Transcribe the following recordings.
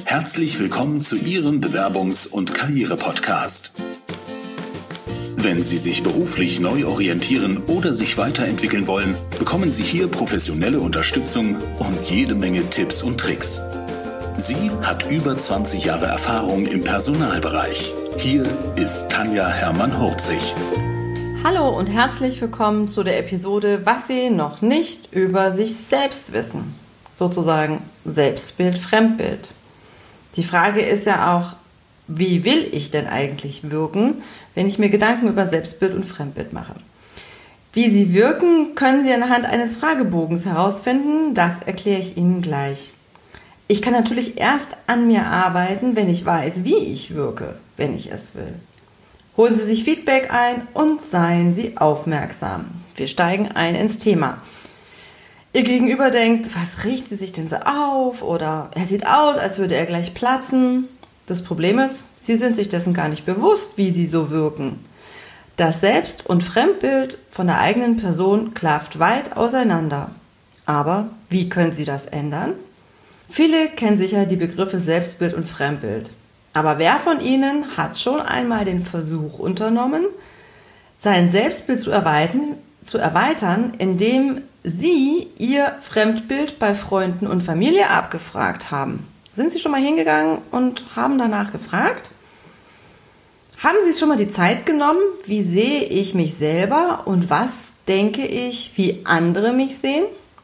Herzlich willkommen zu Ihrem Bewerbungs- und Karriere-Podcast. Wenn Sie sich beruflich neu orientieren oder sich weiterentwickeln wollen, bekommen Sie hier professionelle Unterstützung und jede Menge Tipps und Tricks. Sie hat über 20 Jahre Erfahrung im Personalbereich. Hier ist Tanja Hermann-Hurzig. Hallo und herzlich willkommen zu der Episode, was Sie noch nicht über sich selbst wissen. Sozusagen Selbstbild, Fremdbild. Die Frage ist ja auch, wie will ich denn eigentlich wirken, wenn ich mir Gedanken über Selbstbild und Fremdbild mache? Wie Sie wirken, können Sie anhand eines Fragebogens herausfinden. Das erkläre ich Ihnen gleich. Ich kann natürlich erst an mir arbeiten, wenn ich weiß, wie ich wirke, wenn ich es will. Holen Sie sich Feedback ein und seien Sie aufmerksam. Wir steigen ein ins Thema. Ihr Gegenüber denkt, was riecht sie sich denn so auf? Oder er sieht aus, als würde er gleich platzen. Das Problem ist, Sie sind sich dessen gar nicht bewusst, wie Sie so wirken. Das Selbst- und Fremdbild von der eigenen Person klafft weit auseinander. Aber wie können Sie das ändern? Viele kennen sicher die Begriffe Selbstbild und Fremdbild. Aber wer von Ihnen hat schon einmal den Versuch unternommen, sein Selbstbild zu erweitern, indem Sie Ihr Fremdbild bei Freunden und Familie abgefragt haben? Sind Sie schon mal hingegangen und haben danach gefragt? Haben Sie schon mal die Zeit genommen, wie sehe ich mich selber und was denke ich, wie andere mich sehen?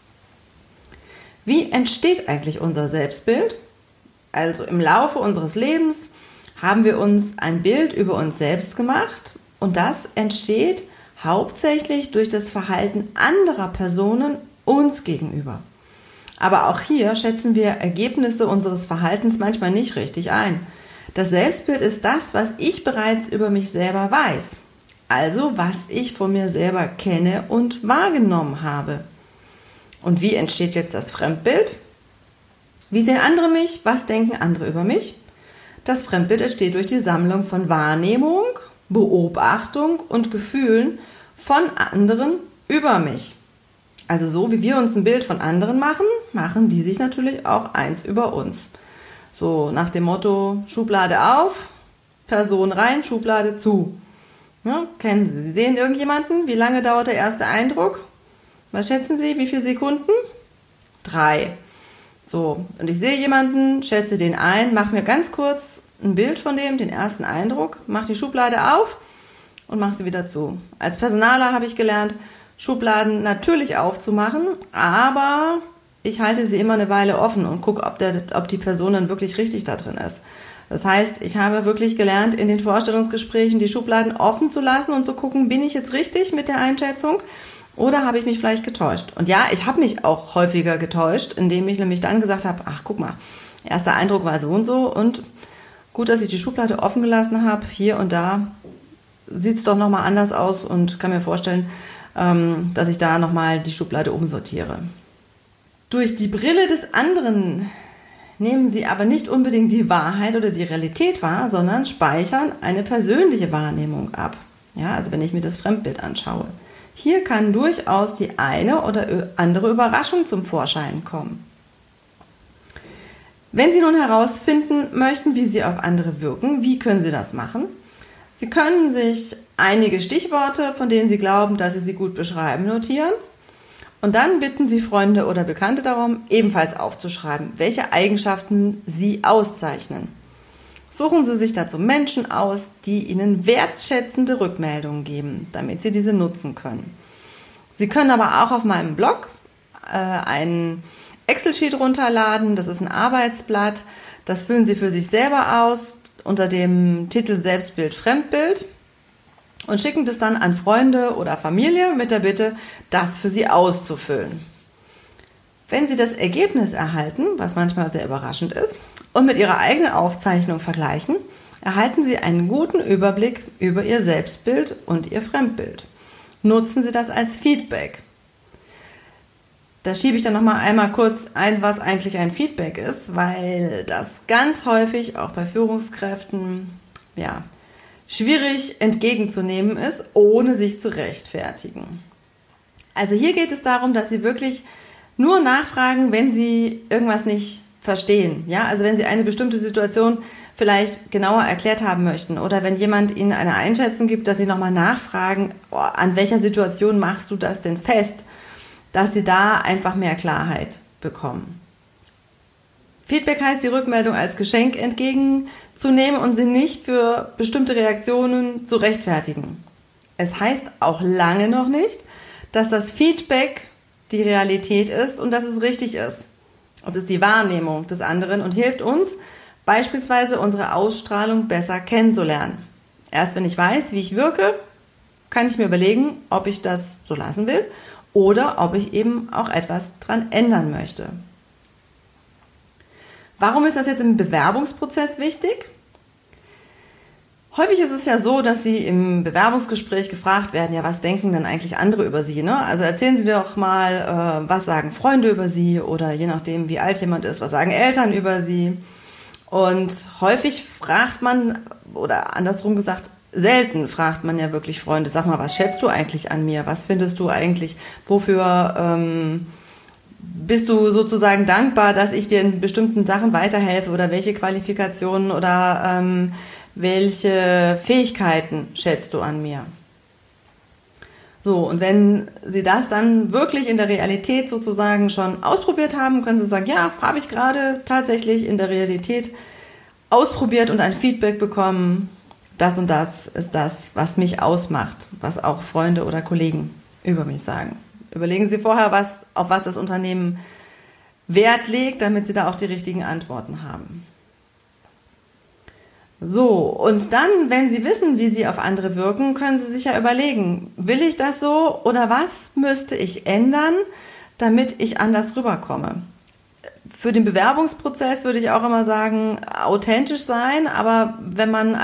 Wie entsteht eigentlich unser Selbstbild? Also im Laufe unseres Lebens haben wir uns ein Bild über uns selbst gemacht und das entsteht hauptsächlich durch das Verhalten anderer Personen uns gegenüber. Aber auch hier schätzen wir Ergebnisse unseres Verhaltens manchmal nicht richtig ein. Das Selbstbild ist das, was ich bereits über mich selber weiß. Also was ich von mir selber kenne und wahrgenommen habe. Und wie entsteht jetzt das Fremdbild? Wie sehen andere mich? Was denken andere über mich? Das Fremdbild entsteht durch die Sammlung von Wahrnehmung, Beobachtung und Gefühlen von anderen über mich. Also so wie wir uns ein Bild von anderen machen, machen die sich natürlich auch eins über uns. So nach dem Motto Schublade auf, Person rein, Schublade zu. Ja, kennen Sie. Sie sehen irgendjemanden? Wie lange dauert der erste Eindruck? Was schätzen Sie? Wie viele Sekunden? 3. So, und ich sehe jemanden, schätze den ein, mache mir ganz kurz ein Bild von dem, den ersten Eindruck, mache die Schublade auf und mache sie wieder zu. Als Personaler habe ich gelernt, Schubladen natürlich aufzumachen, aber ich halte sie immer eine Weile offen und gucke, ob die Person dann wirklich richtig da drin ist. Das heißt, ich habe wirklich gelernt, in den Vorstellungsgesprächen die Schubladen offen zu lassen und zu gucken, bin ich jetzt richtig mit der Einschätzung oder habe ich mich vielleicht getäuscht? Und ja, ich habe mich auch häufiger getäuscht, indem ich nämlich dann gesagt habe, ach guck mal, erster Eindruck war so und gut, dass ich die Schublade offen gelassen habe, hier und da sieht es doch nochmal anders aus und kann mir vorstellen, dass ich da nochmal die Schublade umsortiere. Durch die Brille des anderen nehmen Sie aber nicht unbedingt die Wahrheit oder die Realität wahr, sondern speichern eine persönliche Wahrnehmung ab. Ja, also wenn ich mir das Fremdbild anschaue. Hier kann durchaus die eine oder andere Überraschung zum Vorschein kommen. Wenn Sie nun herausfinden möchten, wie Sie auf andere wirken, wie können Sie das machen? Sie können sich einige Stichworte, von denen Sie glauben, dass Sie sie gut beschreiben, notieren. Und dann bitten Sie Freunde oder Bekannte darum, ebenfalls aufzuschreiben, welche Eigenschaften Sie auszeichnen. Suchen Sie sich dazu Menschen aus, die Ihnen wertschätzende Rückmeldungen geben, damit Sie diese nutzen können. Sie können aber auch auf meinem Blog ein Excel-Sheet runterladen, das ist ein Arbeitsblatt, das füllen Sie für sich selber aus unter dem Titel Selbstbild, Fremdbild und schicken das dann an Freunde oder Familie mit der Bitte, das für Sie auszufüllen. Wenn Sie das Ergebnis erhalten, was manchmal sehr überraschend ist, und mit Ihrer eigenen Aufzeichnung vergleichen, erhalten Sie einen guten Überblick über Ihr Selbstbild und Ihr Fremdbild. Nutzen Sie das als Feedback. Da schiebe ich dann nochmal einmal kurz ein, was eigentlich ein Feedback ist, weil das ganz häufig auch bei Führungskräften schwierig entgegenzunehmen ist, ohne sich zu rechtfertigen. Also hier geht es darum, dass Sie wirklich nur nachfragen, wenn Sie irgendwas nicht verstehen. Ja, also wenn Sie eine bestimmte Situation vielleicht genauer erklärt haben möchten oder wenn jemand Ihnen eine Einschätzung gibt, dass Sie nochmal nachfragen, an welcher Situation machst du das denn fest, dass Sie da einfach mehr Klarheit bekommen. Feedback heißt, die Rückmeldung als Geschenk entgegenzunehmen und sie nicht für bestimmte Reaktionen zu rechtfertigen. Es heißt auch lange noch nicht, dass das Feedback die Realität ist und dass es richtig ist. Es ist die Wahrnehmung des anderen und hilft uns, beispielsweise unsere Ausstrahlung besser kennenzulernen. Erst wenn ich weiß, wie ich wirke, kann ich mir überlegen, ob ich das so lassen will oder ob ich eben auch etwas dran ändern möchte. Warum ist das jetzt im Bewerbungsprozess wichtig? Häufig ist es ja so, dass Sie im Bewerbungsgespräch gefragt werden, ja, was denken denn eigentlich andere über Sie, ne? Also erzählen Sie doch mal, was sagen Freunde über Sie oder je nachdem, wie alt jemand ist, was sagen Eltern über Sie? Und häufig fragt man, oder andersrum gesagt, selten fragt man ja wirklich Freunde, sag mal, was schätzt du eigentlich an mir? Was findest du eigentlich, wofür bist du sozusagen dankbar, dass ich dir in bestimmten Sachen weiterhelfe oder welche Qualifikationen oder welche Fähigkeiten schätzt du an mir? So, und wenn Sie das dann wirklich in der Realität sozusagen schon ausprobiert haben, können Sie sagen, ja, habe ich gerade tatsächlich in der Realität ausprobiert und ein Feedback bekommen. Das und das ist das, was mich ausmacht, was auch Freunde oder Kollegen über mich sagen. Überlegen Sie vorher, auf was das Unternehmen Wert legt, damit Sie da auch die richtigen Antworten haben. So, und dann, wenn Sie wissen, wie Sie auf andere wirken, können Sie sich ja überlegen, will ich das so oder was müsste ich ändern, damit ich anders rüberkomme? Für den Bewerbungsprozess würde ich auch immer sagen, authentisch sein, aber wenn man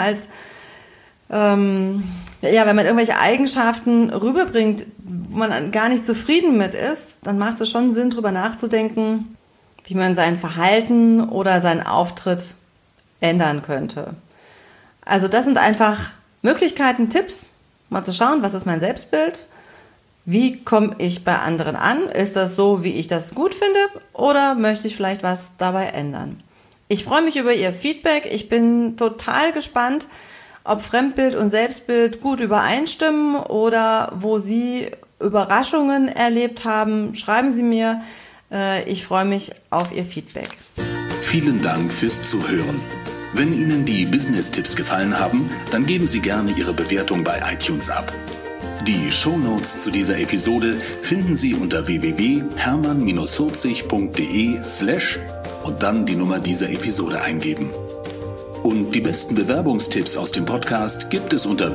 wenn man irgendwelche Eigenschaften rüberbringt, wo man gar nicht zufrieden mit ist, dann macht es schon Sinn, darüber nachzudenken, wie man sein Verhalten oder seinen Auftritt ändern könnte. Also das sind einfach Möglichkeiten, Tipps, mal zu schauen, was ist mein Selbstbild, wie komme ich bei anderen an, ist das so, wie ich das gut finde oder möchte ich vielleicht was dabei ändern. Ich freue mich über Ihr Feedback, ich bin total gespannt, ob Fremdbild und Selbstbild gut übereinstimmen oder wo Sie Überraschungen erlebt haben. Schreiben Sie mir, ich freue mich auf Ihr Feedback. Vielen Dank fürs Zuhören. Wenn Ihnen die Business-Tipps gefallen haben, dann geben Sie gerne Ihre Bewertung bei iTunes ab. Die Shownotes zu dieser Episode finden Sie unter www.hermann-40.de/ und dann die Nummer dieser Episode eingeben. Und die besten Bewerbungstipps aus dem Podcast gibt es unter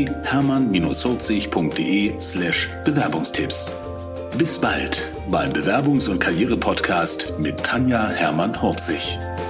www.hermann-40.de/Bewerbungstipps. Bis bald beim Bewerbungs- und Karriere-Podcast mit Tanja Hermann-Horzig.